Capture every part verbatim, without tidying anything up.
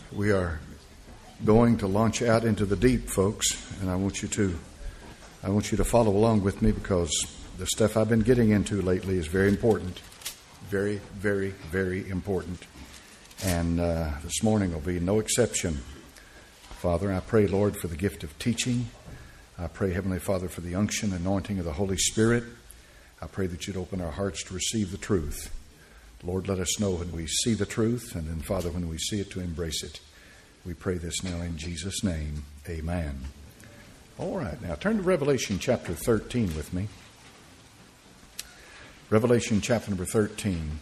We are going to launch out into the deep, folks, and I want you to I want you to follow along with me because the stuff I've been getting into lately is very important. Very, very, very important. And uh, this morning will be no exception. Father, I pray, Lord, for the gift of teaching. I pray, Heavenly Father, for the unction, anointing of the Holy Spirit. I pray that you'd open our hearts to receive the truth. Lord, let us know when we see the truth, and then, Father, when we see it, to embrace it. We pray this now in Jesus' name. Amen. All right, now turn to Revelation chapter thirteen with me. Revelation chapter number thirteen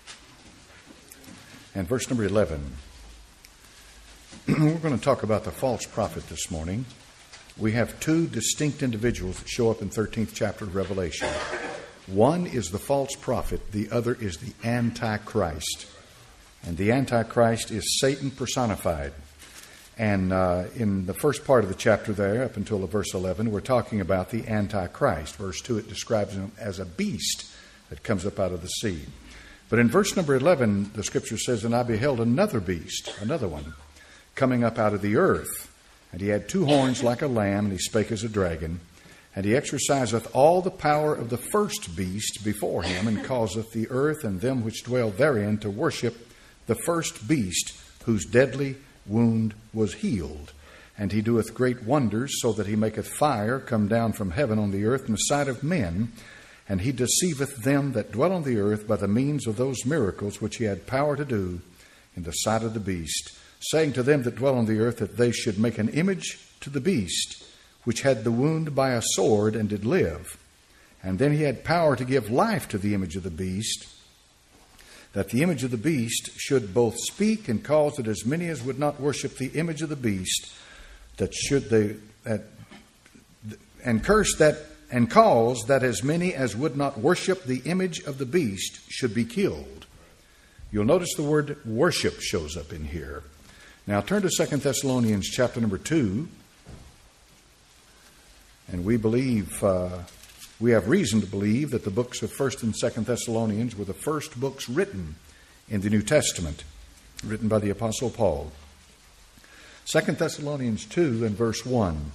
and verse number eleven. We're going to talk about the false prophet this morning. We have two distinct individuals that show up in thirteenth chapter of Revelation. One is the false prophet, the other is the Antichrist. And the Antichrist is Satan personified. And uh, in the first part of the chapter there, up until the verse eleven, we're talking about the Antichrist. Verse two, it describes him as a beast that comes up out of the sea. But in verse number eleven, the scripture says, "And I beheld another beast," another one, "coming up out of the earth. And he had two horns like a lamb, and he spake as a dragon. And he exerciseth all the power of the first beast before him, and causeth the earth and them which dwell therein to worship the first beast, whose deadly wound was healed. And he doeth great wonders, so that he maketh fire come down from heaven on the earth in the sight of men. And he deceiveth them that dwell on the earth by the means of those miracles which he had power to do in the sight of the beast, saying to them that dwell on the earth that they should make an image to the beast, which had the wound by a sword and did live. And then he had power to give life to the image of the beast, that the image of the beast should both speak and cause that as many as would not worship the image of the beast, that should they, that, and curse that, and cause that as many as would not worship the image of the beast should be killed." You'll notice the word worship shows up in here. Now turn to Second Thessalonians chapter number two. And we believe, uh, we have reason to believe that the books of First and Second Thessalonians were the first books written in the New Testament, written by the Apostle Paul. Second Thessalonians two and verse one.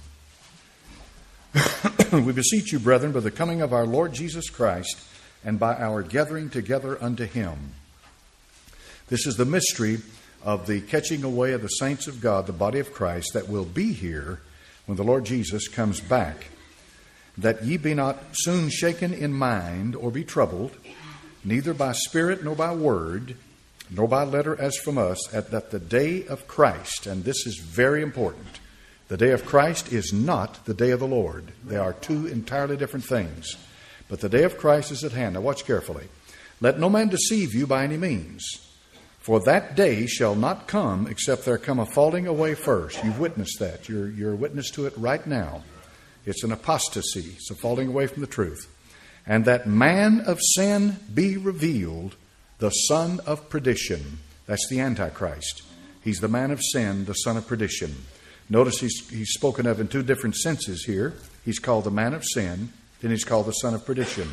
"We beseech you, brethren, by the coming of our Lord Jesus Christ, and by our gathering together unto him." This is the mystery of the catching away of the saints of God, the body of Christ, that will be here when the Lord Jesus comes back. "That ye be not soon shaken in mind, or be troubled, neither by spirit nor by word, nor by letter as from us, at that the day of Christ," and this is very important, the day of Christ is not the day of the Lord. They are two entirely different things. But the day of Christ is at hand. Now watch carefully. "Let no man deceive you by any means. For that day shall not come except there come a falling away first." You've witnessed that. You're, you're a witness to it right now. It's an apostasy. It's a falling away from the truth. "And that man of sin be revealed, the son of perdition." That's the Antichrist. He's the man of sin, the son of perdition. Notice he's, he's spoken of in two different senses here. He's called the man of sin, then he's called the son of perdition.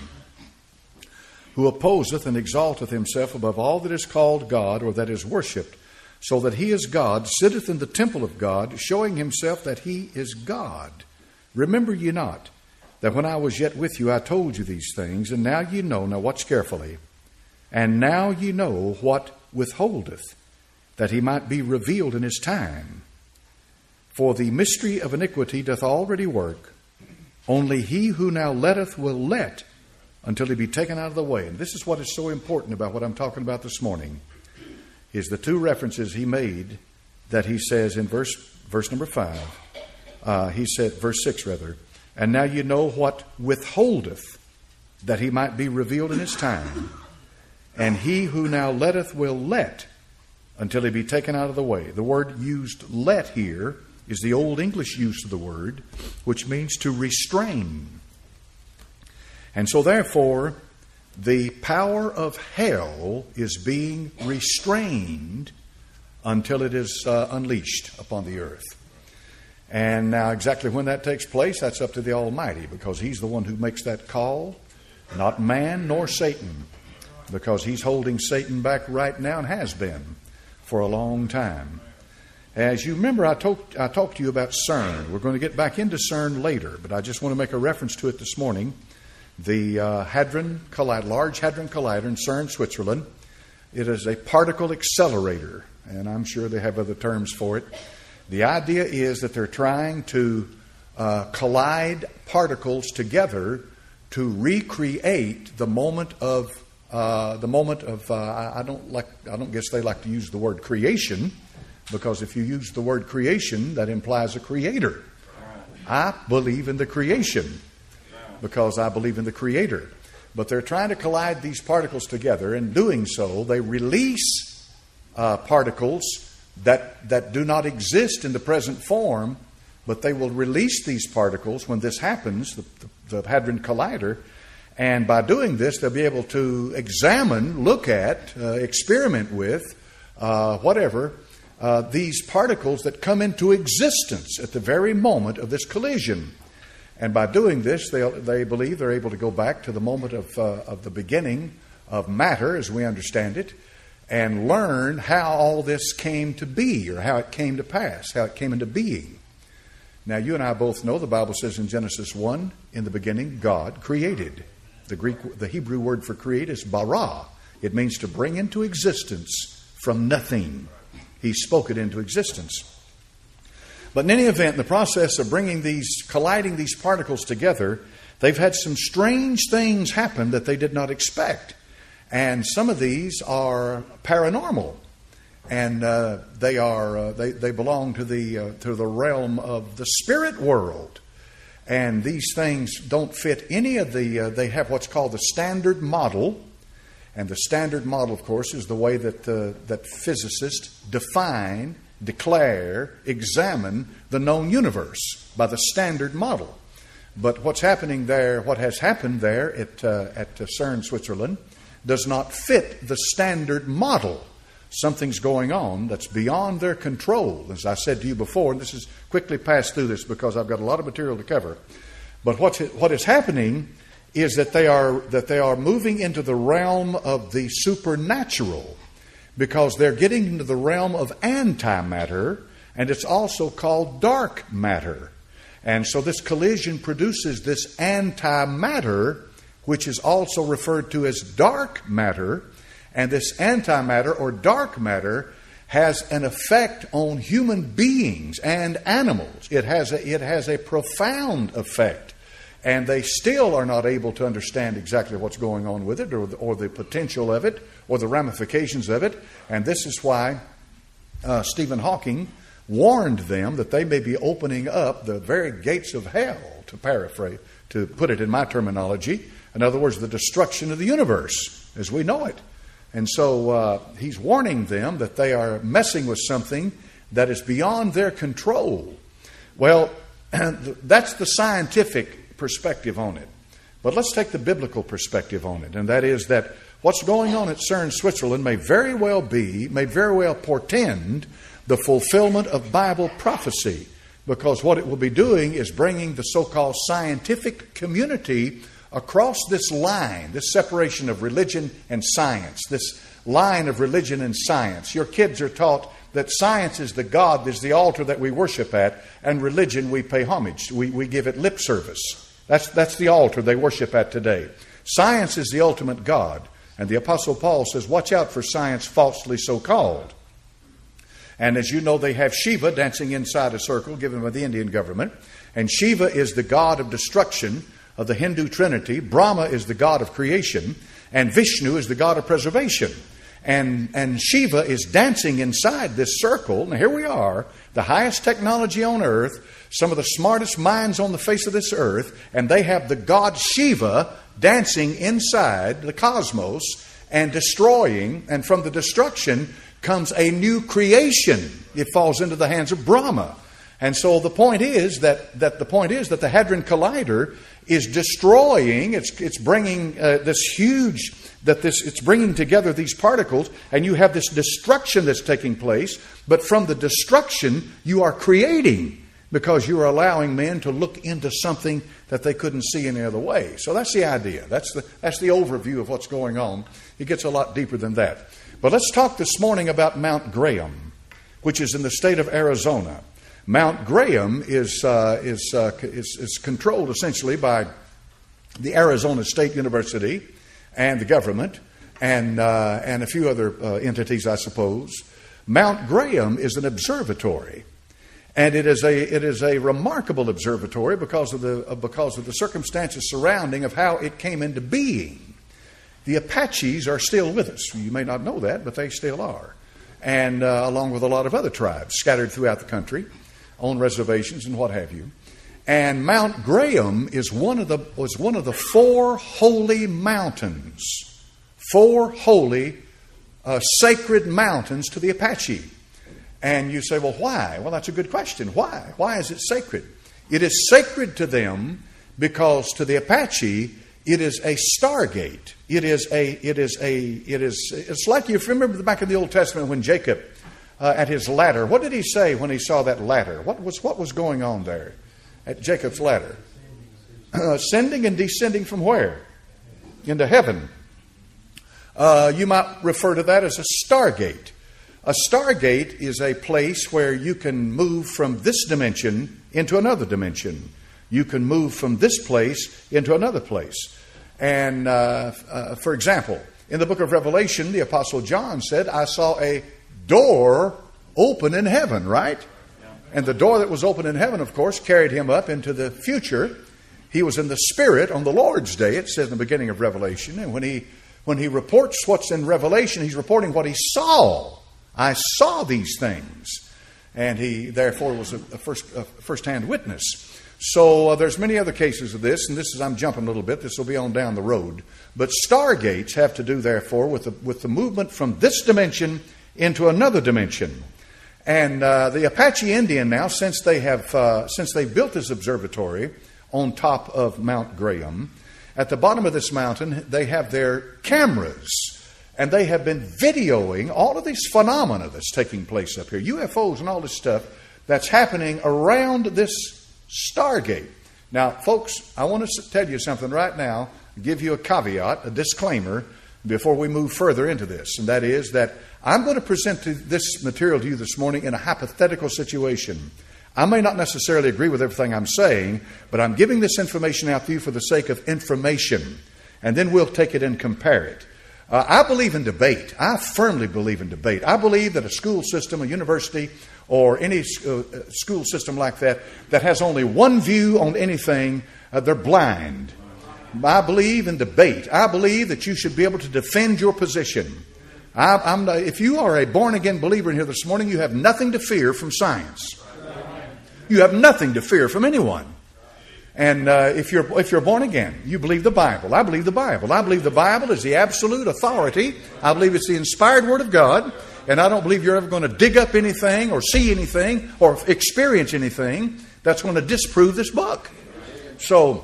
"Who opposeth and exalteth himself above all that is called God, or that is worshipped, so that he is God, sitteth in the temple of God, showing himself that he is God. Remember ye not, that when I was yet with you, I told you these things, and now ye know," now watch carefully, "and now ye know what withholdeth, that he might be revealed in his time. For the mystery of iniquity doth already work, only he who now letteth will let, until he be taken out of the way." And this is what is so important about what I'm talking about this morning, is the two references he made that he says in verse verse number five. Uh, he said, verse six rather, "And now you know what withholdeth, that he might be revealed in his time. And he who now letteth will let, until he be taken out of the way." The word used, "let," here is the Old English use of the word, which means to restrain. And so therefore, the power of hell is being restrained until it is uh, unleashed upon the earth. And now exactly when that takes place, that's up to the Almighty, because he's the one who makes that call, not man nor Satan, because he's holding Satan back right now and has been for a long time. As you remember, I talked, I talked to you about CERN. We're going to get back into CERN later, but I just want to make a reference to it this morning. The uh, Hadron Collider, Large Hadron Collider in CERN, Switzerland. It is a particle accelerator, and I'm sure they have other terms for it. The idea is that they're trying to uh, collide particles together to recreate the moment of uh, the moment of. Uh, I don't like. I don't guess they like to use the word creation, because if you use the word creation, that implies a creator. I believe in the creation because I believe in the creator. But they're trying to collide these particles together. In doing so, they release uh, particles that that do not exist in the present form, but they will release these particles when this happens, the, the, the Hadron Collider. And by doing this, they'll be able to examine, look at, uh, experiment with, uh, whatever, uh, these particles that come into existence at the very moment of this collision. And by doing this, they they believe they're able to go back to the moment of uh, of the beginning of matter, as we understand it, and learn how all this came to be, or how it came to pass, how it came into being. Now, you and I both know the Bible says in Genesis one, in the beginning, God created. The Greek, the Hebrew word for create is bara. It means to bring into existence from nothing. He spoke it into existence. But in any event, in the process of bringing these, colliding these particles together, they've had some strange things happen that they did not expect. And some of these are paranormal. And uh, they are uh, they, they belong to the uh, to the realm of the spirit world. And these things don't fit any of the, uh, they have what's called the standard model. And the standard model, of course, is the way that uh, that physicists define, declare, examine the known universe by the standard model. But what's happening there, what has happened there at, uh, at CERN, Switzerland, does not fit the standard model. Something's going on that's beyond their control. As I said to you before, and this is quickly pass through this because I've got a lot of material to cover. But what's, what is happening is that they are that they are moving into the realm of the supernatural, because they're getting into the realm of antimatter, and it's also called dark matter. And so this collision produces this antimatter, which is also referred to as dark matter. And this antimatter or dark matter has an effect on human beings and animals. It has a, it has a profound effect. And they still are not able to understand exactly what's going on with it, or the, or the potential of it, or the ramifications of it. And this is why uh, Stephen Hawking warned them that they may be opening up the very gates of hell, to paraphrase, to put it in my terminology. In other words, the destruction of the universe as we know it. And so uh, he's warning them that they are messing with something that is beyond their control. Well, that's the scientific perspective on it. But let's take the biblical perspective on it. And that is that what's going on at CERN, Switzerland may very well be, may very well portend the fulfillment of Bible prophecy. Because what it will be doing is bringing the so-called scientific community across this line, this separation of religion and science, this line of religion and science. Your kids are taught that science is the God, is the altar that we worship at, and religion we pay homage. We, we give it lip service. That's, that's the altar they worship at today. Science is the ultimate God. And the Apostle Paul says, watch out for science falsely so called. And as you know, they have Shiva dancing inside a circle given by the Indian government. And Shiva is the god of destruction of the Hindu Trinity. Brahma is the god of creation, and Vishnu is the god of preservation. And, and Shiva is dancing inside this circle. Now here we are, the highest technology on earth, some of the smartest minds on the face of this earth, and they have the god Shiva dancing inside the cosmos and destroying, and from the destruction comes a new creation. It falls into the hands of Brahma. And so the point is that, that the point is that the Hadron Collider is destroying, it's it's bringing uh, this huge, that this it's bringing together these particles, and you have this destruction that's taking place, but from the destruction you are creating, because you are allowing men to look into something that they couldn't see any other way. So that's the idea. That's the that's the overview of what's going on. It gets a lot deeper than that. But let's talk this morning about Mount Graham. which is in the state of Arizona. Mount Graham is, uh, is, uh, is, is controlled essentially by the Arizona State University and the government and, uh, and a few other uh, entities, I suppose. Mount Graham is an observatory. And it is a it is a remarkable observatory because of the uh, because of the circumstances surrounding of how it came into being. The Apaches are still with us. You may not know that, but they still are, and uh, along with a lot of other tribes scattered throughout the country, on reservations and what have you. And Mount Graham is one of the was one of the four holy mountains, four holy uh, sacred mountains to the Apache. And you say, well, why? Well, that's a good question. Why? Why is it sacred? It is sacred to them because to the Apache, it is a stargate. It is a, it is a, it is, it's like you remember back in the Old Testament when Jacob, uh, at his ladder, what did he say when he saw that ladder? What was, what was going on there at Jacob's ladder? Uh, ascending and descending from where? Into heaven. Uh, you might refer to that as a stargate. A stargate is a place where you can move from this dimension into another dimension. You can move from this place into another place. And, uh, uh, for example, in the book of Revelation, the Apostle John said, I saw a door open in heaven, right? And the door that was open in heaven, of course, carried him up into the future. He was in the Spirit on the Lord's day, it says in the beginning of Revelation. And when he, when he reports what's in Revelation, he's reporting what he saw. I saw these things. And he, therefore, was a, a, first, a first-hand witness. So uh, there's many other cases of this, and this is, I'm jumping a little bit, this will be on down the road. But stargates have to do, therefore, with the, with the movement from this dimension into another dimension. And uh, the Apache Indian now, since they have, uh, since they built this observatory on top of Mount Graham, at the bottom of this mountain, they have their cameras. And they have been videoing all of these phenomena that's taking place up here, U F Os and all this stuff that's happening around this stargate. Now, folks, I want to tell you something right now, give you a caveat, a disclaimer, before we move further into this. And that is that I'm going to present to this material to you this morning in a hypothetical situation. I may not necessarily agree with everything I'm saying, but I'm giving this information out to you for the sake of information. And then we'll take it and compare it. Uh, I believe in debate. I firmly believe in debate. I believe that a school system, a university, or any uh, school system like that, that has only one view on anything, uh, they're blind. I believe in debate. I believe that you should be able to defend your position. I, I'm, if you are a born-again believer in here this morning, you have nothing to fear from science. You have nothing to fear from anyone. And uh, if you're if you're born again, you believe the Bible. I believe the Bible. I believe the Bible is the absolute authority. I believe it's the inspired Word of God. And I don't believe you're ever going to dig up anything or see anything or experience anything that's going to disprove this book. So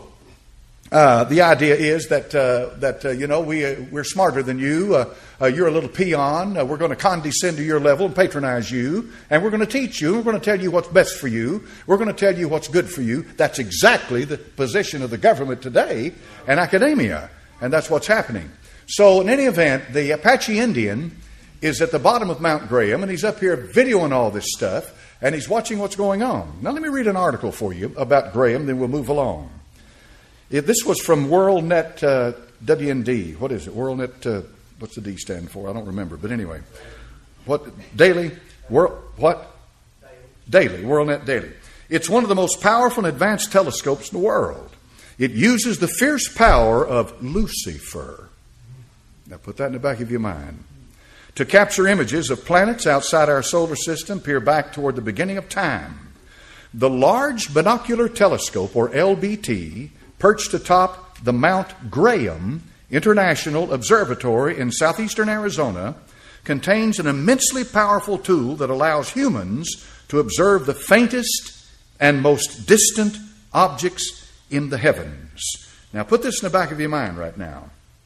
uh, the idea is that uh, that uh, you know we uh, we're smarter than you. Uh, uh, you're a little peon. Uh, we're going to condescend to your level and patronize you, and we're going to teach you. We're going to tell you what's best for you. We're going to tell you what's good for you. That's exactly the position of the government today and academia, and that's what's happening. So in any event, the Apache Indian is at the bottom of Mount Graham, and he's up here videoing all this stuff, and he's watching what's going on. Now let me read an article for you about Graham, then we'll move along. It, this was from WorldNet uh, W N D. What is it? WorldNet, uh, what's the D stand for? I don't remember, but anyway. What? Daily? World, what? Daily. WorldNet Daily. It's one of the most powerful and advanced telescopes in the world. It uses the fierce power of Lucifer. Now put that in the back of your mind. To capture images of planets outside our solar system, peer back toward the beginning of time. The Large Binocular Telescope, or L B T, perched atop the Mount Graham International Observatory in southeastern Arizona, contains an immensely powerful tool that allows humans to observe the faintest and most distant objects in the heavens. Now put this in the back of your mind right now.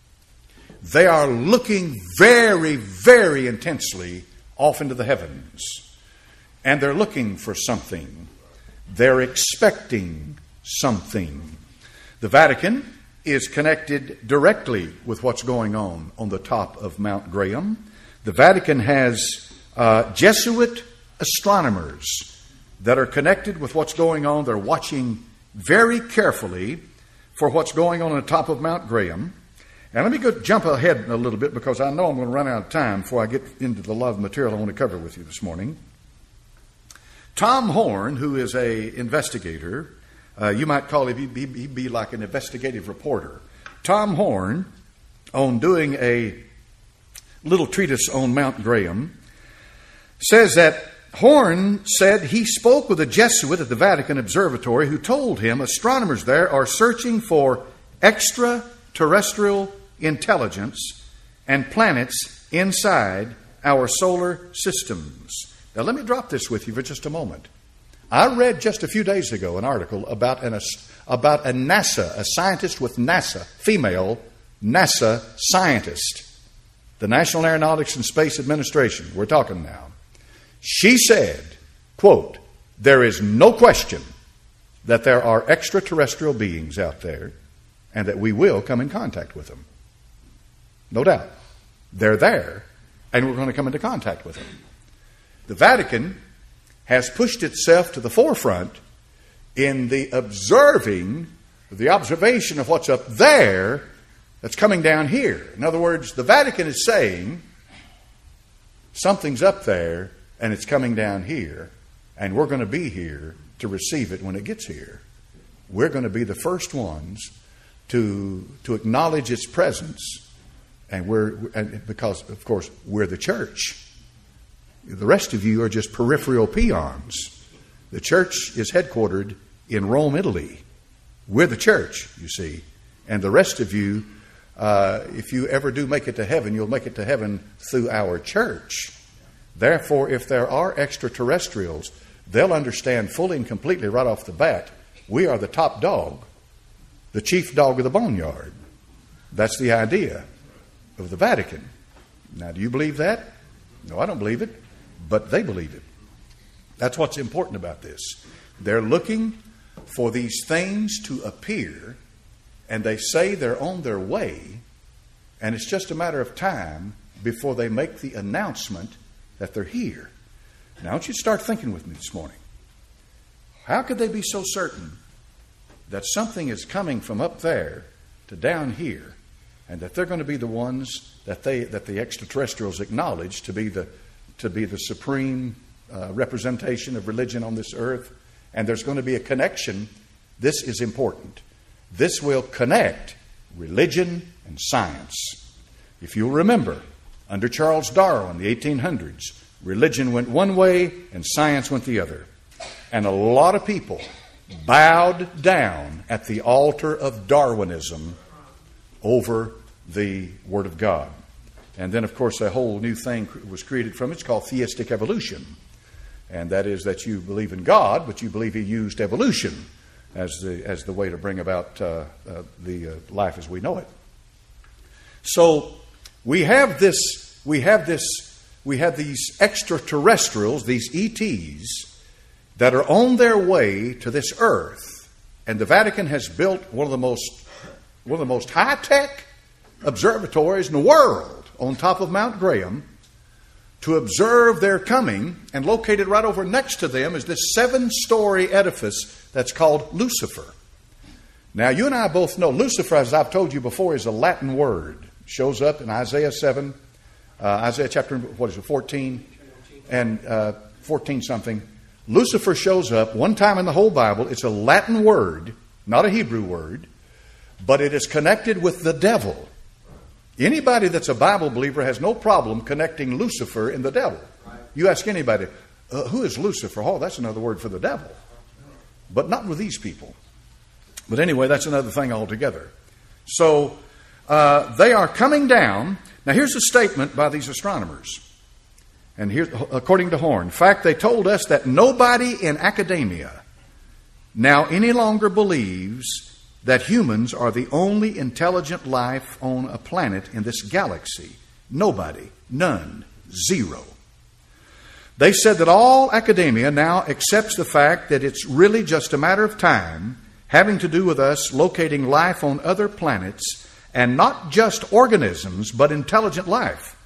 They are looking very, very intensely off into the heavens. And they're looking for something. They're expecting something. The Vatican is connected directly with what's going on on the top of Mount Graham. The Vatican has uh, Jesuit astronomers that are connected with what's going on. They're watching very carefully for what's going on on the top of Mount Graham. And let me go jump ahead a little bit because I know I'm going to run out of time before I get into the lot of material I want to cover with you this morning. Tom Horn, who is a investigator, uh, you might call him, he'd, he'd be like an investigative reporter. Tom Horn, on doing a little treatise on Mount Graham, says that Horn said he spoke with a Jesuit at the Vatican Observatory who told him astronomers there are searching for extraterrestrial intelligence and planets inside our solar systems. Now, let me drop this with you for just a moment. I read just a few days ago an article about an about a NASA, a scientist with NASA, female NASA scientist, the National Aeronautics and Space Administration. We're talking now. She said, quote, "There is no question that there are extraterrestrial beings out there and that we will come in contact with them. No doubt. They're there, and we're going to come into contact with them." The Vatican has pushed itself to the forefront in the observing, the observation of what's up there that's coming down here. In other words, the Vatican is saying something's up there and it's coming down here, and we're going to be here to receive it when it gets here. We're going to be the first ones to to acknowledge its presence, and we're and because of course we're the church. The rest of you are just peripheral peons. The church is headquartered in Rome, Italy. We're the church, you see, and the rest of you, uh, if you ever do make it to heaven, you'll make it to heaven through our church. Therefore, if there are extraterrestrials, they'll understand fully and completely right off the bat, we are the top dog, the chief dog of the boneyard. That's the idea of the Vatican. Now, do you believe that? No, I don't believe it, but they believe it. That's what's important about this. They're looking for these things to appear, and they say they're on their way, and it's just a matter of time before they make the announcement that they're here. Now, I want you to start thinking with me this morning. How could they be so certain that something is coming from up there to down here, and that they're going to be the ones that they that the extraterrestrials acknowledge to be the to be the supreme uh, representation of religion on this earth, and there's going to be a connection? This is important. This will connect religion and science. If you'll remember, under Charles Darwin, the eighteen hundreds, religion went one way and science went the other. And a lot of people bowed down at the altar of Darwinism over the Word of God. And then, of course, a whole new thing was created from it. It's called theistic evolution. And that is that you believe in God, but you believe He used evolution as the as the way to bring about uh, uh, the uh, life as we know it. So we have this, we have this, we have these extraterrestrials, these E Ts, that are on their way to this earth, and the Vatican has built one of the most one of the most high-tech observatories in the world on top of Mount Graham to observe their coming, and located right over next to them is this seven-story edifice that's called Lucifer. Now, you and I both know Lucifer, as I've told you before, is a Latin word. It shows up in Isaiah seven, uh, Isaiah chapter, what is it, fourteen, and uh, fourteen-something. Lucifer shows up one time in the whole Bible. It's a Latin word, not a Hebrew word, but it is connected with the devil. Anybody that's a Bible believer has no problem connecting Lucifer and the devil. You ask anybody, uh, who is Lucifer? Oh, that's another word for the devil. But not with these people. But anyway, that's another thing altogether. So uh, they are coming down. Now here's a statement by these astronomers. And here, according to Horn, in fact, they told us that nobody in academia now any longer believes that humans are the only intelligent life on a planet in this galaxy. Nobody. None. Zero. They said that all academia now accepts the fact that it's really just a matter of time having to do with us locating life on other planets, and not just organisms, but intelligent life.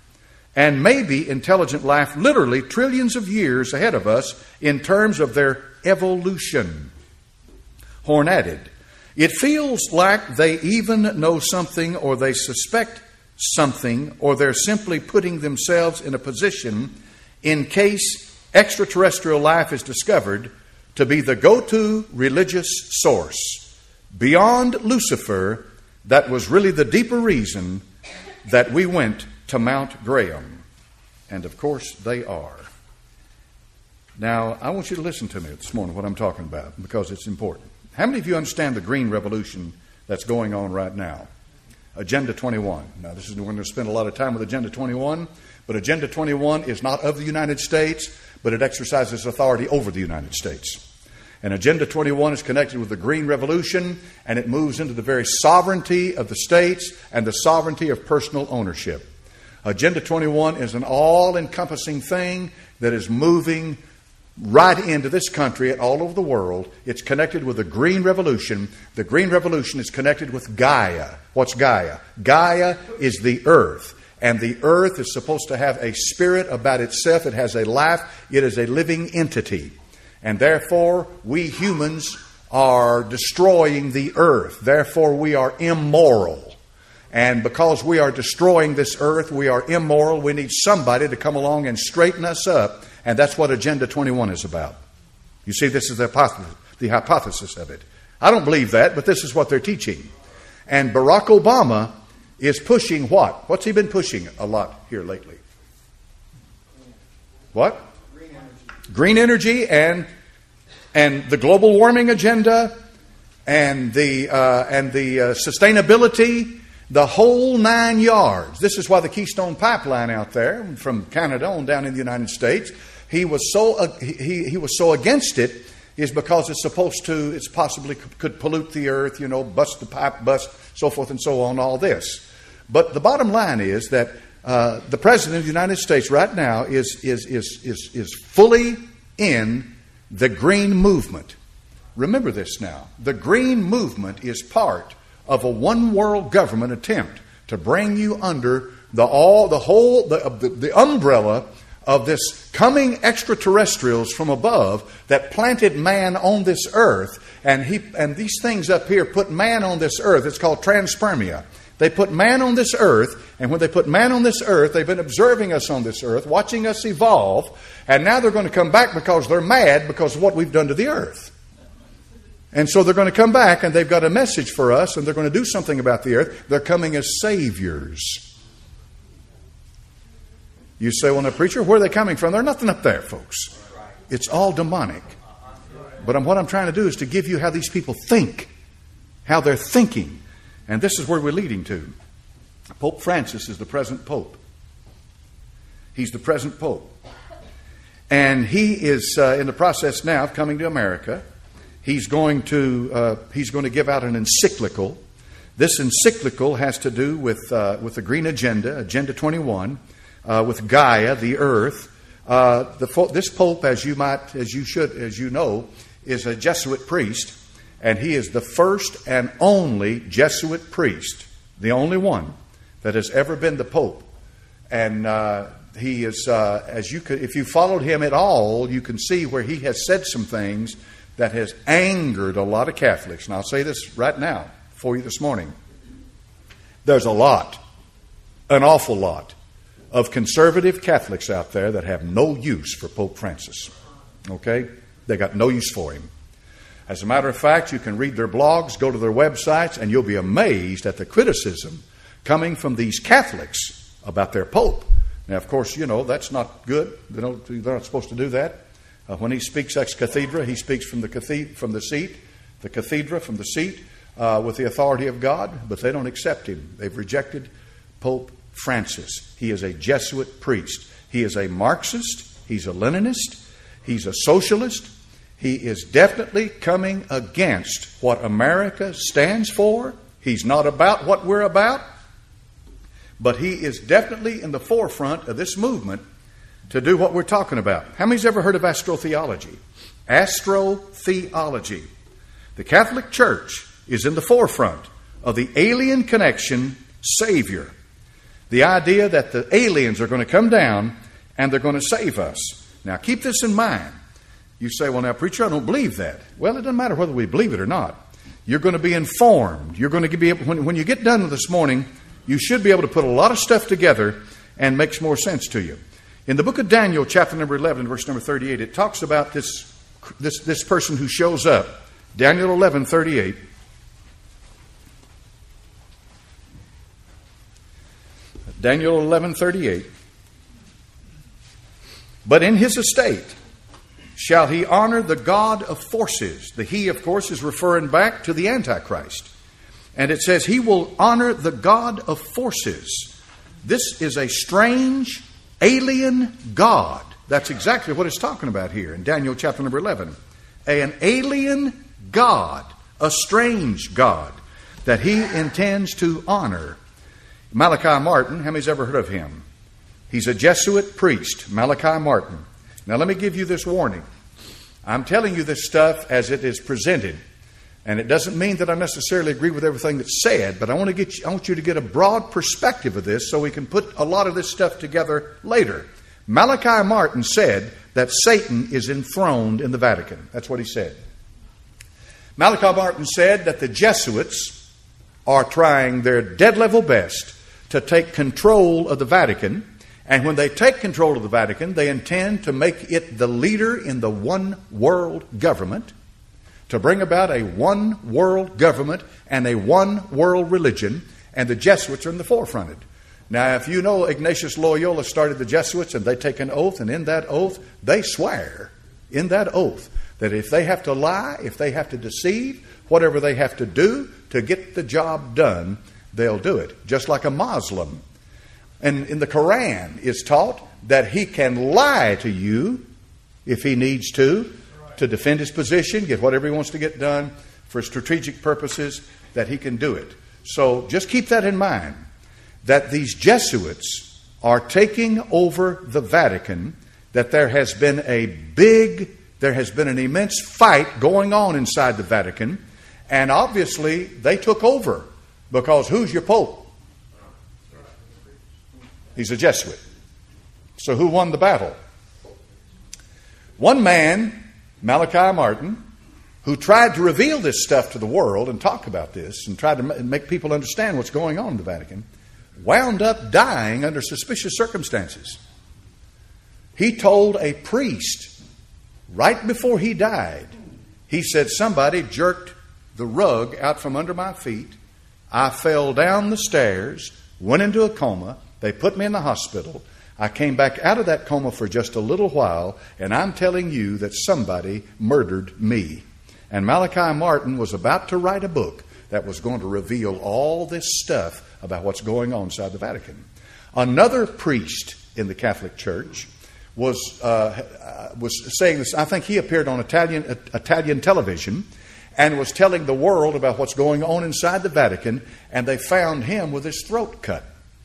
and maybe intelligent life literally trillions of years ahead of us in terms of their evolution. Horn added, it feels like they even know something, or they suspect something, or they're simply putting themselves in a position in case extraterrestrial life is discovered to be the go-to religious source. Beyond Lucifer, that was really the deeper reason that we went to Mount Graham. And of course they are. Now, I want you to listen to me this morning, what I'm talking about, because it's important. How many of you understand the green revolution that's going on right now? Agenda twenty-one. Now, this is we're going to spend a lot of time with Agenda twenty-one, but Agenda twenty-one is not of the United States, but it exercises authority over the United States. And Agenda twenty-one is connected with the green revolution, and it moves into the very sovereignty of the states and the sovereignty of personal ownership. Agenda twenty-one is an all-encompassing thing that is moving right into this country and all over the world. It's connected with the green revolution. The green revolution is connected with Gaia. What's Gaia? Gaia is the earth. And the earth is supposed to have a spirit about itself. It has a life. It is a living entity. And therefore, we humans are destroying the earth. Therefore, we are immoral. And because we are destroying this earth, we are immoral. We need somebody to come along and straighten us up. And that's what Agenda twenty-one is about. You see, this is the hypothesis, the hypothesis of it. I don't believe that, but this is what they're teaching. And Barack Obama is pushing what? What's he been pushing a lot here lately? What? Green energy. Green energy and and the global warming agenda and the uh, and the uh, sustainability, the whole nine yards. This is why the Keystone Pipeline out there from Canada on down in the United States, he was so uh, he he was so against it, is because it's supposed to, it's possibly could pollute the earth, you know, bust the pipe, bust, so forth and so on, all this. But the bottom line is that uh, the President of the United States right now is is is is is fully in the green movement. Remember this now. The green movement is part of a one world government attempt to bring you under the all the whole the, the, the umbrella of this coming extraterrestrials from above that planted man on this earth, and he and these things up here put man on this earth. It's called transpermia. They put man on this earth, and when they put man on this earth, they've been observing us on this earth, watching us evolve, and now they're going to come back because they're mad because of what we've done to the earth. And so they're going to come back, and they've got a message for us, and they're going to do something about the earth. They're coming as saviors. You say, well, now, preacher, where are they coming from? There's nothing up there, folks. It's all demonic. But I'm, what I'm trying to do is to give you how these people think, how they're thinking. And this is where we're leading to. Pope Francis is the present pope. He's the present pope. And he is uh, in the process now of coming to America. He's going to uh, he's going to give out an encyclical. This encyclical has to do with uh, with the Green Agenda, Agenda twenty-one, uh, with Gaia, the Earth. Uh, the, this Pope, as you might, as you should, as you know, is a Jesuit priest, and he is the first and only Jesuit priest, the only one that has ever been the Pope. And uh, he is, uh, as you could, if you followed him at all, you can see where he has said some things that has angered a lot of Catholics. And I'll say this right now for you this morning. There's a lot, an awful lot, of conservative Catholics out there that have no use for Pope Francis. Okay? They got no use for him. As a matter of fact, you can read their blogs, go to their websites, and you'll be amazed at the criticism coming from these Catholics about their Pope. Now, of course, you know, that's not good. They don't, they're not supposed to do that. Uh, when he speaks ex cathedra, he speaks from the, cathed- from the seat, the cathedra, from the seat, uh, with the authority of God, but they don't accept him. They've rejected Pope Francis. He is a Jesuit priest. He is a Marxist. He's a Leninist. He's a socialist. He is definitely coming against what America stands for. He's not about what we're about, but he is definitely in the forefront of this movement to do what we're talking about. How many's ever heard of astrotheology? Astrotheology. The Catholic Church is in the forefront of the alien connection Savior. The idea that the aliens are going to come down and they're going to save us. Now, keep this in mind. You say, well, now, preacher, I don't believe that. Well, it doesn't matter whether we believe it or not. You're going to be informed. You're going to be able, when, when you get done with this morning, you should be able to put a lot of stuff together and makes more sense to you. In the book of Daniel, chapter number eleven, verse number thirty-eight, it talks about this, this, this person who shows up. Daniel eleven, thirty-eight. Daniel eleven, thirty-eight. But in his estate shall he honor the God of forces. The he, of course, is referring back to the Antichrist. And it says he will honor the God of forces. This is a strange, alien God. That's exactly what it's talking about here in Daniel chapter number eleven. An alien God, a strange God that he intends to honor. Malachi Martin, how many's ever heard of him? He's a Jesuit priest, Malachi Martin. Now let me give you this warning. I'm telling you this stuff as it is presented. And it doesn't mean that I necessarily agree with everything that's said, but I want to get you, I want you to get a broad perspective of this so we can put a lot of this stuff together later. Malachi Martin said that Satan is enthroned in the Vatican. That's what he said. Malachi Martin said that the Jesuits are trying their dead level best to take control of the Vatican. And when they take control of the Vatican, they intend to make it the leader in the one world government, to bring about a one world government and a one world religion, and the Jesuits are in the forefront. Now, if you know Ignatius Loyola started the Jesuits, and they take an oath, and in that oath, they swear, in that oath, that if they have to lie, if they have to deceive, whatever they have to do to get the job done, they'll do it. Just like a Muslim. And in the Quran is taught that he can lie to you if he needs to, to defend his position, get whatever he wants to get done for strategic purposes, that he can do it. So just keep that in mind, that these Jesuits are taking over the Vatican, that there has been a big, there has been an immense fight going on inside the Vatican, and obviously they took over, because who's your Pope? He's a Jesuit. So who won the battle? One man, Malachi Martin, who tried to reveal this stuff to the world and talk about this and tried to make people understand what's going on in the Vatican, wound up dying under suspicious circumstances. He told a priest right before he died, he said, somebody jerked the rug out from under my feet. I fell down the stairs, went into a coma. They put me in the hospital. I came back out of that coma for just a little while, and I'm telling you that somebody murdered me. And Malachi Martin was about to write a book that was going to reveal all this stuff about what's going on inside the Vatican. Another priest in the Catholic Church was uh, was saying this. I think he appeared on Italian uh, Italian television and was telling the world about what's going on inside the Vatican, and they found him with his throat cut.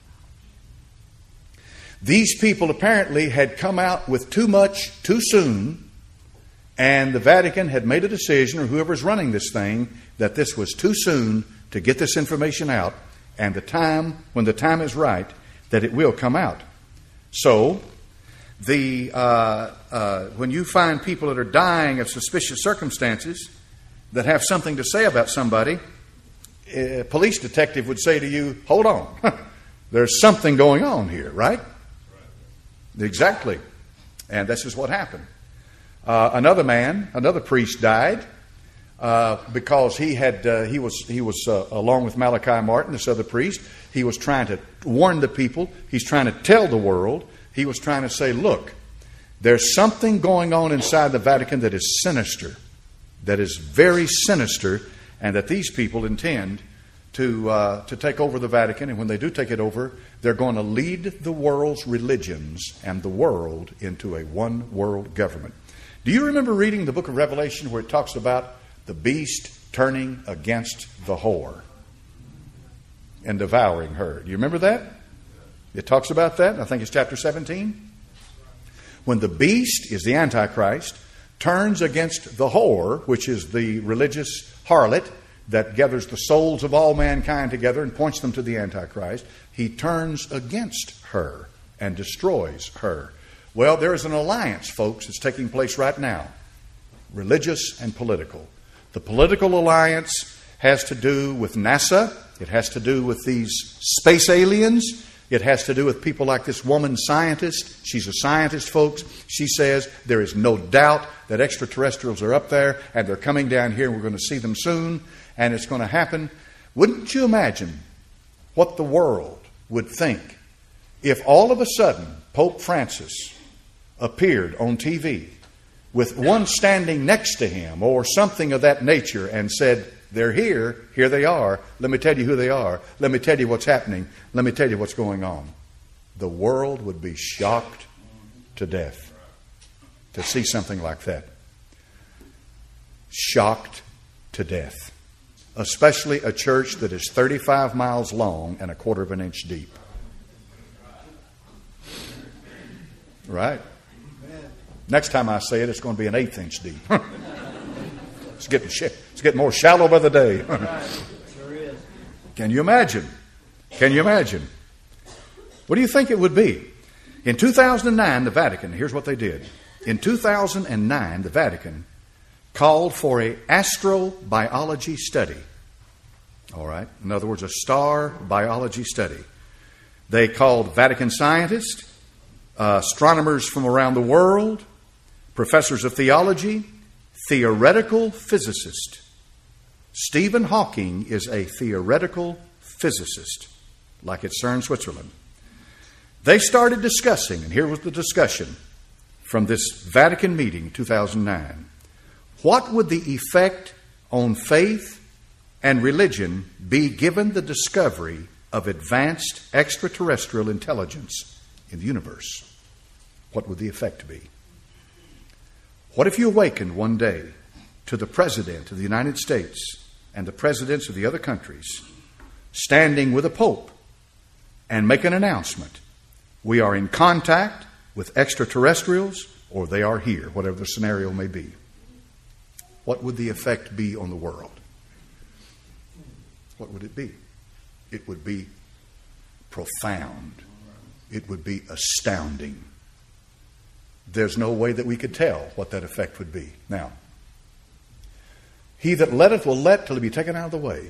These people apparently had come out with too much too soon, and the Vatican had made a decision, or whoever's running this thing, that this was too soon to get this information out, and the time, when the time is right, that it will come out. So, the uh, uh, when you find people that are dying of suspicious circumstances that have something to say about somebody, a police detective would say to you, hold on, there's something going on here, right? Exactly. And this is what happened. Uh, another man, another priest died uh, because he had uh, he was he was uh, along with Malachi Martin, this other priest. He was trying to warn the people. He's trying to tell the world. He was trying to say, look, there's something going on inside the Vatican that is sinister, that is very sinister, and that these people intend to uh, to take over the Vatican. And when they do take it over, they're going to lead the world's religions and the world into a one world government. Do you remember reading the book of Revelation where it talks about the beast turning against the whore and devouring her? Do you remember that? It talks about that. I think it's chapter seventeen. When the beast is the Antichrist, turns against the whore, which is the religious harlot that gathers the souls of all mankind together and points them to the Antichrist, he turns against her and destroys her. Well, there is an alliance, folks, that's taking place right now, religious and political. The political alliance has to do with NASA. It has to do with these space aliens. It has to do with people like this woman scientist. She's a scientist, folks. She says there is no doubt that extraterrestrials are up there and they're coming down here and we're going to see them soon and it's going to happen. Wouldn't you imagine what the world would think if all of a sudden Pope Francis appeared on T V with one standing next to him or something of that nature and said, they're here, here they are, let me tell you who they are, let me tell you what's happening, let me tell you what's going on. The world would be shocked to death to see something like that. Shocked to death. Especially a church that is thirty-five miles long and a quarter of an inch deep. Right? Next time I say it, it's going to be an eighth inch deep. It's getting sh- it's getting more shallow by the day. Sure is. Can you imagine? Can you imagine? What do you think it would be? In two thousand nine, the Vatican, here's what they did. In two thousand nine, the Vatican called for a astrobiology study. All right? In other words, a star biology study. They called Vatican scientists, uh, astronomers from around the world, professors of theology, theoretical physicist. Stephen Hawking is a theoretical physicist, like at CERN, Switzerland. They started discussing, and here was the discussion from this Vatican meeting in two thousand nine. What would the effect on faith and religion be given the discovery of advanced extraterrestrial intelligence in the universe? What would the effect be? What if you awakened one day to the President of the United States and the presidents of the other countries standing with a pope and make an announcement? We are in contact with extraterrestrials, or they are here, whatever the scenario may be. What would the effect be on the world? What would it be? It would be profound. It would be astounding. There's no way that we could tell what that effect would be. Now, he that letteth will let till he be taken out of the way.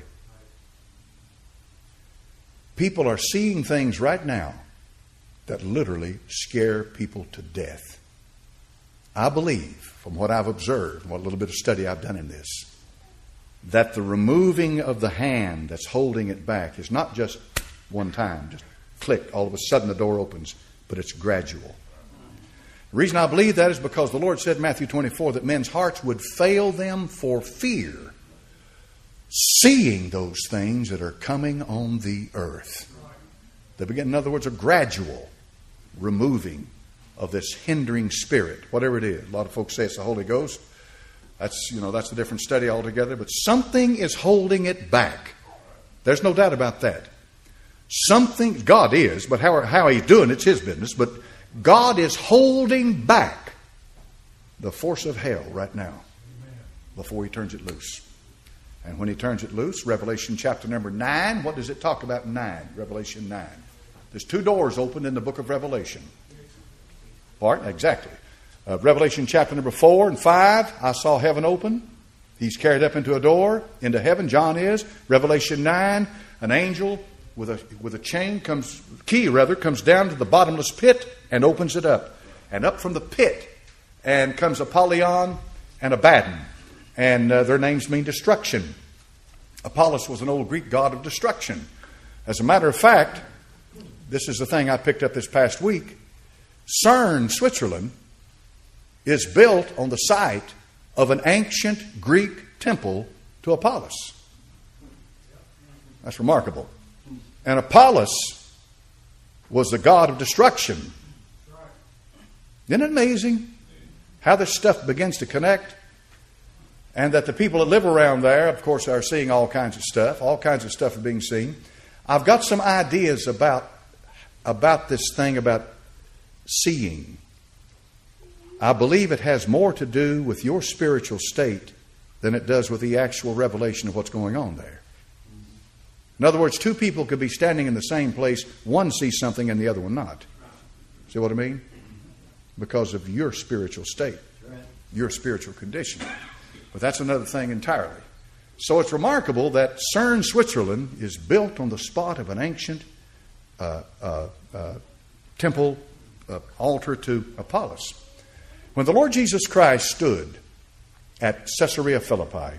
People are seeing things right now that literally scare people to death. I believe, from what I've observed, and what little bit of study I've done in this, that the removing of the hand that's holding it back is not just one time, just click, all of a sudden the door opens, but it's gradual. The reason I believe that is because the Lord said in Matthew twenty-four that men's hearts would fail them for fear, seeing those things that are coming on the earth. They begin, in other words, a gradual removing of this hindering spirit, whatever it is. A lot of folks say it's the Holy Ghost. That's, you know, that's a different study altogether. But something is holding it back. There's no doubt about that. Something, God is, but how, how He's doing it's His business. But God is holding back the force of hell right now before He turns it loose. And when He turns it loose, Revelation chapter number nine, what does it talk about in nine? Revelation nine. There's two doors opened in the book of Revelation. Pardon? Exactly. Uh, Revelation chapter number four and five, I saw heaven open. He's carried up into a door, into heaven. John is. Revelation nine, an angel with a with a chain comes, key rather, comes down to the bottomless pit and opens it up. And up from the pit and comes Apollyon and Abaddon. And uh, their names mean destruction. Apollos was an old Greek god of destruction. As a matter of fact, this is the thing I picked up this past week. CERN, Switzerland, is built on the site of an ancient Greek temple to Apollos. That's remarkable. And Apollos was the god of destruction. Isn't it amazing how this stuff begins to connect? And that the people that live around there, of course, are seeing all kinds of stuff. All kinds of stuff are being seen. I've got some ideas about, about this thing about seeing. I believe it has more to do with your spiritual state than it does with the actual revelation of what's going on there. In other words, two people could be standing in the same place. One sees something and the other one not. See what I mean? Because of your spiritual state, your spiritual condition. But that's another thing entirely. So it's remarkable that CERN, Switzerland, is built on the spot of an ancient uh, uh, uh, temple uh, altar to Apollos. When the Lord Jesus Christ stood at Caesarea Philippi,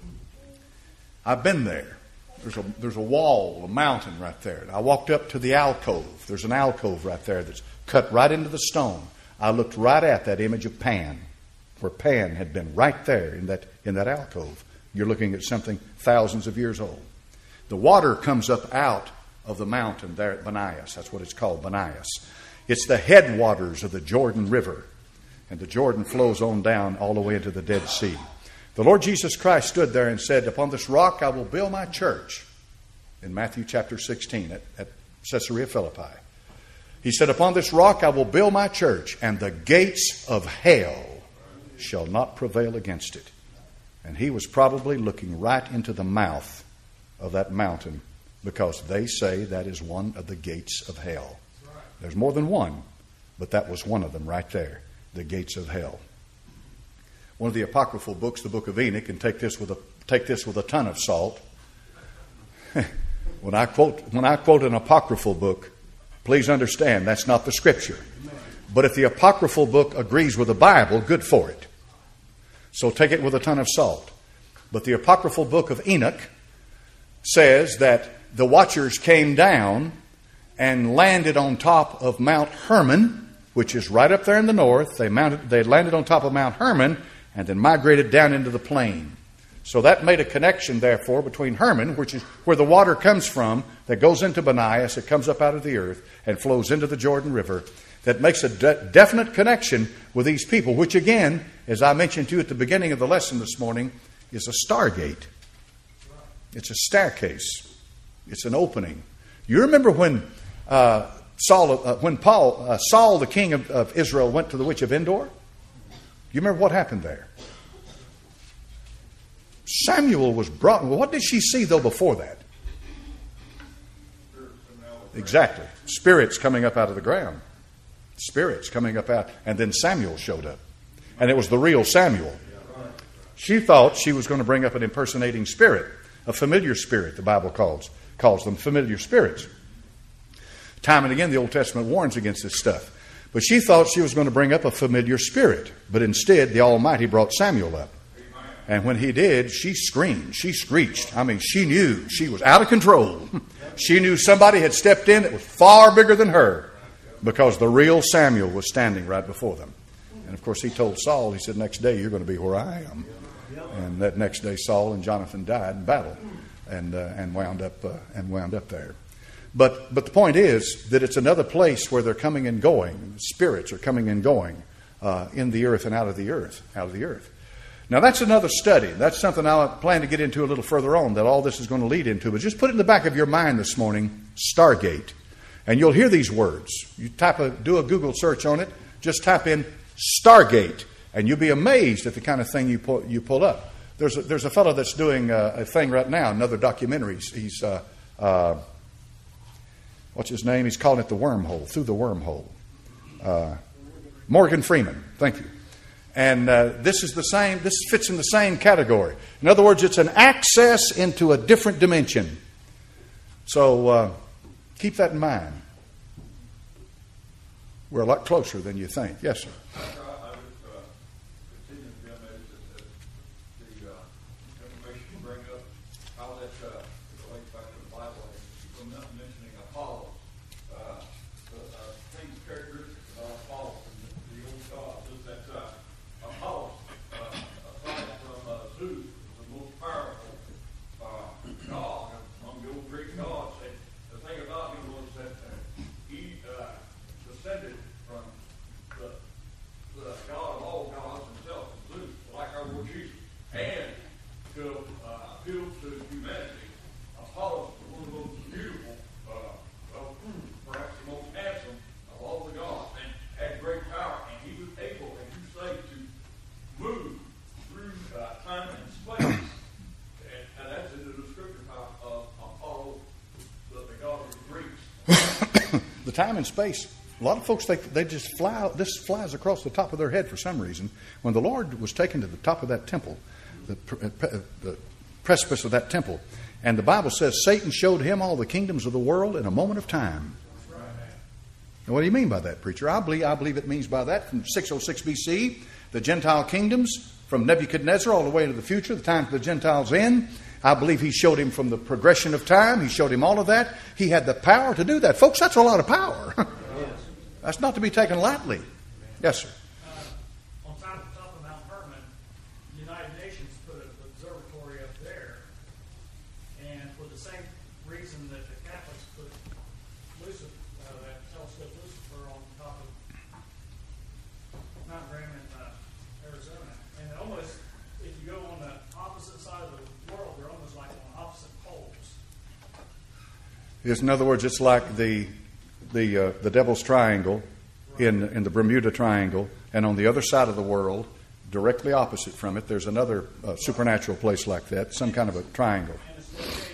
I've been there. There's a, there's a wall, a mountain right there. And I walked up to the alcove. There's an alcove right there that's cut right into the stone. I looked right at that image of Pan, where Pan had been right there in that in that alcove. You're looking at something thousands of years old. The water comes up out of the mountain there at Banias. That's what it's called, Banias. It's the headwaters of the Jordan River. And the Jordan flows on down all the way into the Dead Sea. The Lord Jesus Christ stood there and said, "Upon this rock I will build my church," in Matthew chapter sixteen at, at Caesarea Philippi. He said, "Upon this rock I will build my church, and the gates of hell shall not prevail against it." And he was probably looking right into the mouth of that mountain, because they say that is one of the gates of hell. There's more than one, but that was one of them right there, the gates of hell. One of the apocryphal books, the Book of Enoch, and take this with a take this with a ton of salt. when I quote when I quote an apocryphal book, please understand that's not the Scripture. But if the apocryphal book agrees with the Bible, good for it. So take it with a ton of salt. But the apocryphal book of Enoch says that the watchers came down and landed on top of Mount Hermon, which is right up there in the north. They mounted, they landed on top of Mount Hermon and then migrated down into the plain. So that made a connection, therefore, between Hermon, which is where the water comes from, that goes into Banias, it comes up out of the earth and flows into the Jordan River, that makes a de- definite connection with these people, which again, as I mentioned to you at the beginning of the lesson this morning, is a stargate. It's a staircase. It's an opening. You remember when uh, Saul, uh, when Paul, uh, Saul, the king of, of Israel, went to the witch of Endor? You remember what happened there? Samuel was brought. Well, what did she see, though, before that? Exactly. Spirits coming up out of the ground. Spirits coming up out. And then Samuel showed up. And it was the real Samuel. She thought she was going to bring up an impersonating spirit. A familiar spirit, the Bible calls, calls them familiar spirits. Time and again, the Old Testament warns against this stuff. But she thought she was going to bring up a familiar spirit. But instead, the Almighty brought Samuel up. And when he did, she screamed. She screeched. I mean, she knew she was out of control. She knew somebody had stepped in that was far bigger than her, because the real Samuel was standing right before them. And of course, he told Saul, he said, "Next day you're going to be where I am." And that next day, Saul and Jonathan died in battle, and uh, and wound up uh, and wound up there. But but the point is that it's another place where they're coming and going. Spirits are coming and going uh, in the earth and out of the earth, out of the earth. Now, that's another study. That's something I plan to get into a little further on, that all this is going to lead into. But just put it in the back of your mind this morning, Stargate. And you'll hear these words. You type a, do a Google search on it. Just type in Stargate, and you'll be amazed at the kind of thing you pull, you pull up. There's a, there's a fellow that's doing a, a thing right now, another documentary. He's, uh, uh, what's his name? He's calling it The Wormhole, Through the Wormhole. Uh, Morgan Freeman. Thank you. And uh, this is the same, this fits in the same category. In other words, it's an access into a different dimension. So uh, keep that in mind. We're a lot closer than you think. Yes, sir. time and space. A lot of folks think they just fly. This flies across the top of their head for some reason. When the Lord was taken to the top of that temple, the, the precipice of that temple, and the Bible says Satan showed him all the kingdoms of the world in a moment of time. And what do you mean by that, preacher? I believe I believe it means by that from six oh six B C, the Gentile kingdoms from Nebuchadnezzar all the way into the future, the time for the Gentiles end. I believe he showed him from the progression of time. He showed him all of that. He had the power to do that. Folks, that's a lot of power. That's not to be taken lightly. Yes, sir. Uh, on top, top of Mount Hermon, the United Nations put an observatory up there. And for the same reason that the Catholics put Lucifer, uh, that telescope Lucifer on top of Mount Graham in uh, Arizona. And almost, if you go on the opposite side of the world, they're almost like on opposite poles. Yes, in other words, it's like the the uh, the Devil's Triangle in in the Bermuda Triangle, and on the other side of the world, directly opposite from it, there's another uh, supernatural place like that, some kind of a triangle. And it's located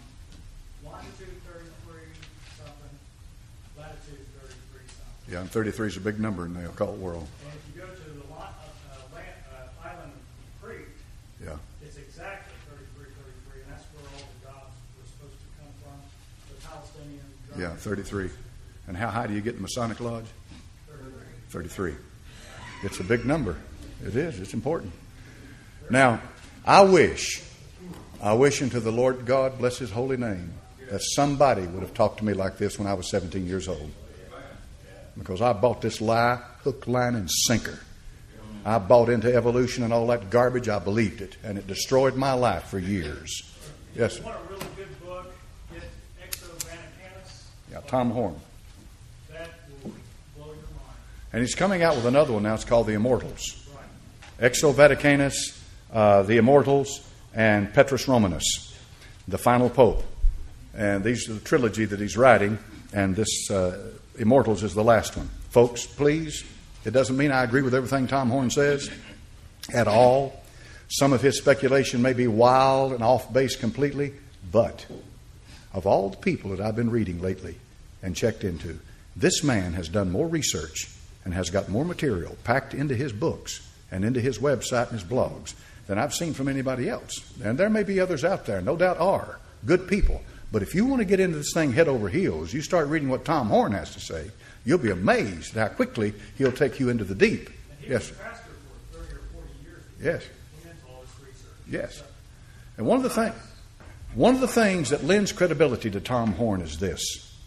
on longitude thirty-three something, latitude thirty-three something. Yeah, and thirty-three is a big number in the occult world. And if you go to the uh, uh, land, uh, island of Crete, Yeah. it's exactly thirty-three, thirty-three, and that's where all the gods were supposed to come from. The Palestinian gods. Yeah, thirty-three. And how high do you get in Masonic Lodge? thirty-three. It's a big number. It is. It's important. Now, I wish, I wish unto the Lord God, bless His holy name, that somebody would have talked to me like this when I was seventeen years old. Because I bought this lie, hook, line, and sinker. I bought into evolution and all that garbage. I believed it. And it destroyed my life for years. Yes, sir. What a really good book. Get Exo Vaticanus. Yeah, Tom Horn. That will blow your mind. And he's coming out with another one now. It's called The Immortals. Right. Exo Vaticanus, uh, The Immortals, and Petrus Romanus, the final pope. And these are the trilogy that he's writing, and this uh, Immortals is the last one. Folks, please, it doesn't mean I agree with everything Tom Horn says at all. Some of his speculation may be wild and off base completely, but of all the people that I've been reading lately and checked into, this man has done more research and has got more material packed into his books and into his website and his blogs than I've seen from anybody else. And there may be others out there, no doubt are, good people. But if you want to get into this thing head over heels, you start reading what Tom Horn has to say, you'll be amazed at how quickly he'll take you into the deep. And he Yes, was sir. a pastor for thirty or forty years. Yes. He went into all this research. Yes. And one of the things, one of the things that lends credibility to Tom Horn is this: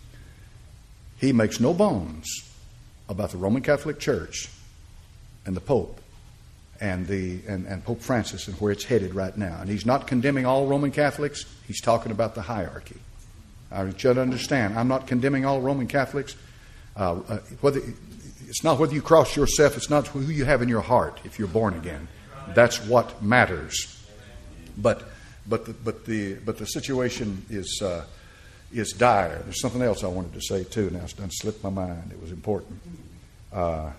he makes no bones about the Roman Catholic Church and the Pope and the and, and Pope Francis and where it's headed right now. And he's not condemning all Roman Catholics. He's talking about the hierarchy. I want you to understand, I'm not condemning all Roman Catholics. Uh, uh, whether it's not whether you cross yourself, it's not who you have in your heart if you're born again. That's what matters. But but the, but the but the situation is uh, is dire. There's something else I wanted to say too. Now it's done slipped my mind. It was important. Uh,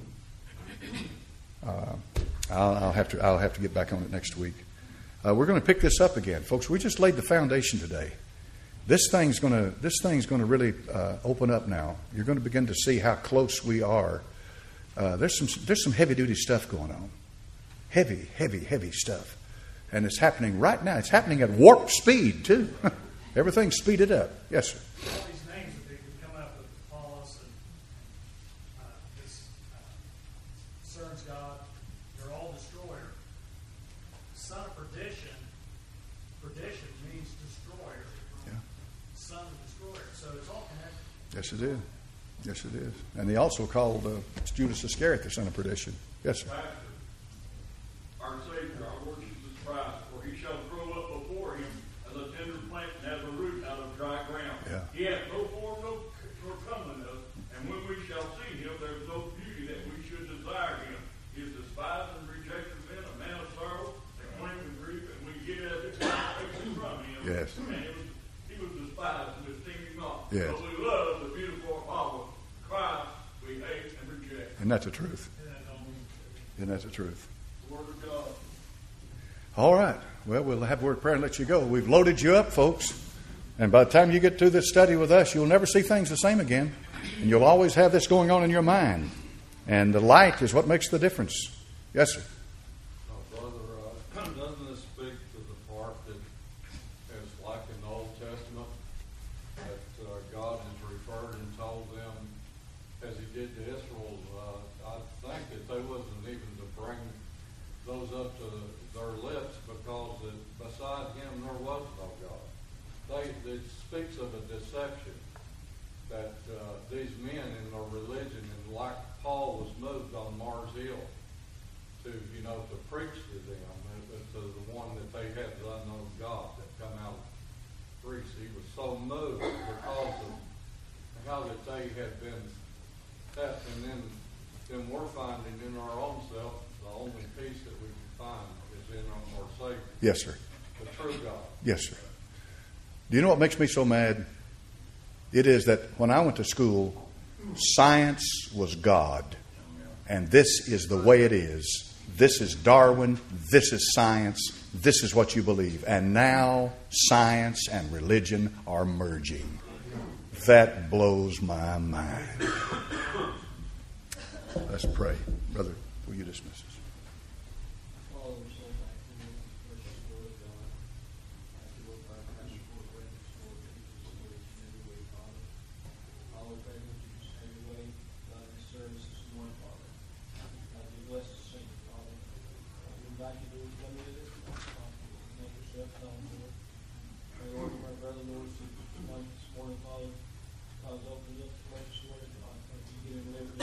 uh, I'll, I'll have to I'll have to get back on it next week. Uh, we're going to pick this up again, folks. We just laid the foundation today. This thing's going to this thing's going to really uh, open up now. You're going to begin to see how close we are. Uh, there's some there's some heavy duty stuff going on, heavy, heavy, heavy stuff, and it's happening right now. It's happening at warp speed too. Everything's speeded up. Yes, sir. All these names that they could come up with, Apollos and uh, this uh, CERN's God, they're all destroyer. Son of perdition, perdition means destroyer. Yeah. Son of destroyer. So it's all connected. Yes, it is. Yes, it is. And he also called uh, Judas Iscariot the son of perdition. Yes, sir. Pastor, our Savior, our Lord Jesus Christ, for he shall grow up before him as a tender plant and as a root out of dry ground. Yeah. He hath no form, no nor comeliness, and when we shall see him, there is no beauty that we should desire him. He is despised and rejected of men, a man of sorrow, acquainted with grief, and we get as it taken from him. Yes. And it was, he was despised and esteemed him not. Yes. But we love the beautiful Apollo. Christ we hate and reject. Isn't that the truth? And that don't mean Isn't that the truth? The Word of God. All right. Well, we'll have a word of prayer and let you go. We've loaded you up, folks. And by the time you get through this study with us, you'll never see things the same again. And you'll always have this going on in your mind. And the light is what makes the difference. Yes, sir. Oh, brother, uh, doesn't this speak to the part that is like in the Old Testament, that uh, God has referred and told them, as he did to Israel, uh, I think that they wasn't even to bring those up to their lips, because that beside him there was no God. They, it speaks of a deception that uh, these men in their religion, and like Paul was moved on Mars Hill to, you know, to preach to them, uh, to the one that they had, the unknown God that come out of Greece. He was so moved because of how that they had been that, and then, then we're finding in our own self the only peace that we can find is in our Savior. Yes, sir. The true God. Yes, sir. Do you know what makes me so mad? It is that when I went to school, science was God. And this is the way it is. This is Darwin. This is science. This is what you believe. And now science and religion are merging. That blows my mind. Let's pray. Brother, will you dismiss us? Father, we're so thankful for the precious word of God. Thank you, Lord, for our pastor for the greatness, Lord Jesus, Lord, in every way, Father. Father, we pray that you just have your way, God, in this service this morning, Father. God, you bless the saints, Father. God, we invite you to come into this place, Father. Make yourself known, Lord. Pray, Lord, for my brother, Lord, to come this morning, Father. God, open up the precious word of God. Thank you, give him liberty.